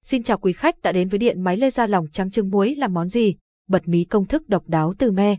Xin chào quý khách đã đến với điện máy laser lòng trắng trứng muối làm món gì? Bật mí công thức độc đáo từ me.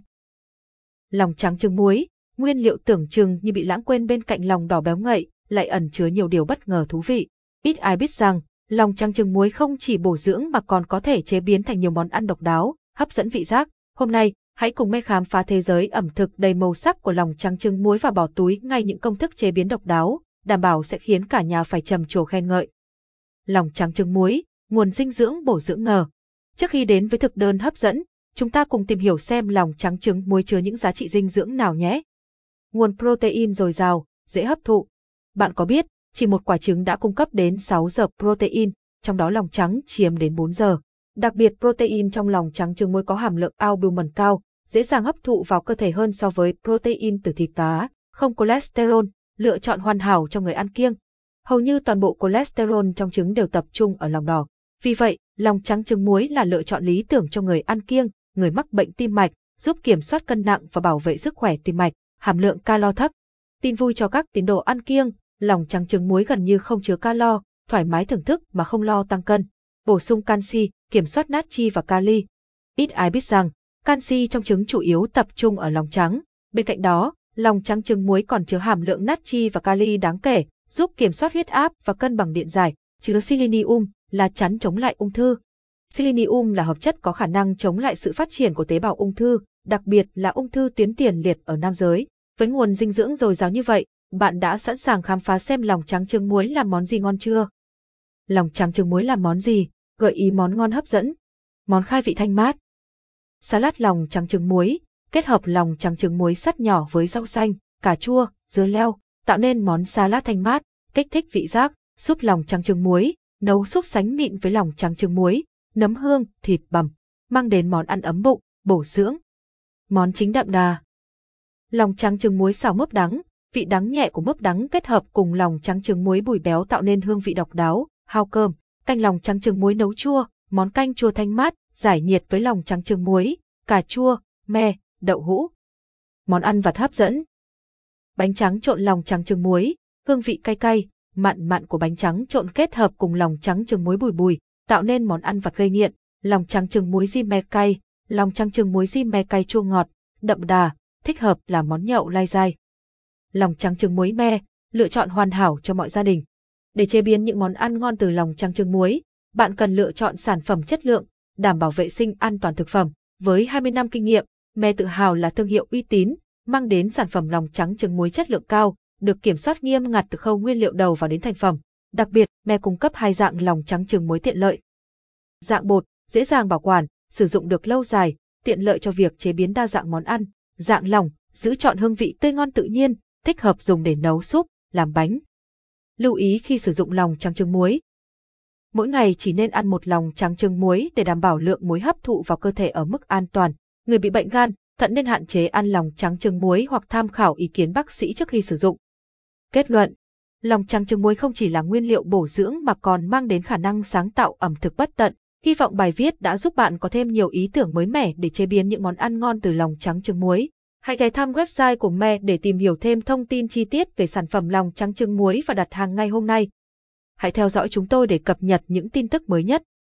Lòng trắng trứng muối, nguyên liệu tưởng chừng như bị lãng quên bên cạnh lòng đỏ béo ngậy, lại ẩn chứa nhiều điều bất ngờ thú vị. Ít ai biết rằng, lòng trắng trứng muối không chỉ bổ dưỡng mà còn có thể chế biến thành nhiều món ăn độc đáo, hấp dẫn vị giác. Hôm nay, hãy cùng me khám phá thế giới ẩm thực đầy màu sắc của lòng trắng trứng muối và bỏ túi ngay những công thức chế biến độc đáo, đảm bảo sẽ khiến cả nhà phải trầm trồ khen ngợi. Lòng trắng trứng muối, nguồn dinh dưỡng bổ dưỡng ngờ. Trước khi đến với thực đơn hấp dẫn, chúng ta cùng tìm hiểu xem lòng trắng trứng muối chứa những giá trị dinh dưỡng nào nhé. Nguồn protein dồi dào, dễ hấp thụ. Bạn có biết, chỉ một quả trứng đã cung cấp đến 6 giờ protein, trong đó lòng trắng chiếm đến 4 giờ. Đặc biệt protein trong lòng trắng trứng muối có hàm lượng albumin cao, dễ dàng hấp thụ vào cơ thể hơn so với protein từ thịt cá, không cholesterol, lựa chọn hoàn hảo cho người ăn kiêng. Hầu như toàn bộ cholesterol trong trứng đều tập trung ở lòng đỏ. Vì vậy, lòng trắng trứng muối là lựa chọn lý tưởng cho người ăn kiêng, người mắc bệnh tim mạch, giúp kiểm soát cân nặng và bảo vệ sức khỏe tim mạch, hàm lượng calo thấp. Tin vui cho các tín đồ ăn kiêng, lòng trắng trứng muối gần như không chứa calo, thoải mái thưởng thức mà không lo tăng cân. Bổ sung canxi, kiểm soát natri và kali. Ít ai biết rằng, canxi trong trứng chủ yếu tập trung ở lòng trắng. Bên cạnh đó, lòng trắng trứng muối còn chứa hàm lượng natri và kali đáng kể, giúp kiểm soát huyết áp và cân bằng điện giải. Chứa selenium, lá chắn chống lại ung thư. Selenium là hợp chất có khả năng chống lại sự phát triển của tế bào ung thư, đặc biệt là ung thư tuyến tiền liệt ở nam giới. Với nguồn dinh dưỡng dồi dào như vậy, bạn đã sẵn sàng khám phá xem lòng trắng trứng muối làm món gì ngon chưa? Lòng trắng trứng muối làm món gì? Gợi ý món ngon hấp dẫn. Món khai vị thanh mát. Salad lòng trắng trứng muối, kết hợp lòng trắng trứng muối sắt nhỏ với rau xanh, cà chua, dưa leo, tạo nên món salad thanh mát, kích thích vị giác. Súp lòng trắng trứng muối, nấu súp sánh mịn với lòng trắng trứng muối, nấm hương, thịt bằm, mang đến món ăn ấm bụng, bổ dưỡng. Món chính đậm đà. Lòng trắng trứng muối xào mướp đắng, vị đắng nhẹ của mướp đắng kết hợp cùng lòng trắng trứng muối bùi béo tạo nên hương vị độc đáo, hao cơm. Canh lòng trắng trứng muối nấu chua, món canh chua thanh mát, giải nhiệt với lòng trắng trứng muối, cà chua, me, đậu hũ. Món ăn vặt hấp dẫn. Bánh trắng trộn lòng trắng trứng muối, hương vị cay cay, mặn mặn của bánh trắng trộn kết hợp cùng lòng trắng trứng muối bùi bùi, tạo nên món ăn vặt gây nghiện. Lòng trắng trứng muối ri me cay, lòng trắng trứng muối ri me cay chua ngọt, đậm đà, thích hợp làm món nhậu lai dai. Lòng trắng trứng muối me, lựa chọn hoàn hảo cho mọi gia đình. Để chế biến những món ăn ngon từ lòng trắng trứng muối, bạn cần lựa chọn sản phẩm chất lượng, đảm bảo vệ sinh an toàn thực phẩm. Với 20 năm kinh nghiệm, me tự hào là thương hiệu uy tín, mang đến sản phẩm lòng trắng trứng muối chất lượng cao, được kiểm soát nghiêm ngặt từ khâu nguyên liệu đầu vào đến thành phẩm. Đặc biệt, me cung cấp hai dạng lòng trắng trứng muối tiện lợi. Dạng bột, dễ dàng bảo quản, sử dụng được lâu dài, tiện lợi cho việc chế biến đa dạng món ăn. Dạng lỏng, giữ chọn hương vị tươi ngon tự nhiên, thích hợp dùng để nấu súp, làm bánh. Lưu ý khi sử dụng lòng trắng trứng muối. Mỗi ngày chỉ nên ăn một lòng trắng trứng muối để đảm bảo lượng muối hấp thụ vào cơ thể ở mức an toàn. Người bị bệnh gan, thận nên hạn chế ăn lòng trắng trứng muối hoặc tham khảo ý kiến bác sĩ trước khi sử dụng. Kết luận, lòng trắng trứng muối không chỉ là nguyên liệu bổ dưỡng mà còn mang đến khả năng sáng tạo ẩm thực bất tận. Hy vọng bài viết đã giúp bạn có thêm nhiều ý tưởng mới mẻ để chế biến những món ăn ngon từ lòng trắng trứng muối. Hãy ghé thăm website của me để tìm hiểu thêm thông tin chi tiết về sản phẩm lòng trắng trứng muối và đặt hàng ngay hôm nay. Hãy theo dõi chúng tôi để cập nhật những tin tức mới nhất.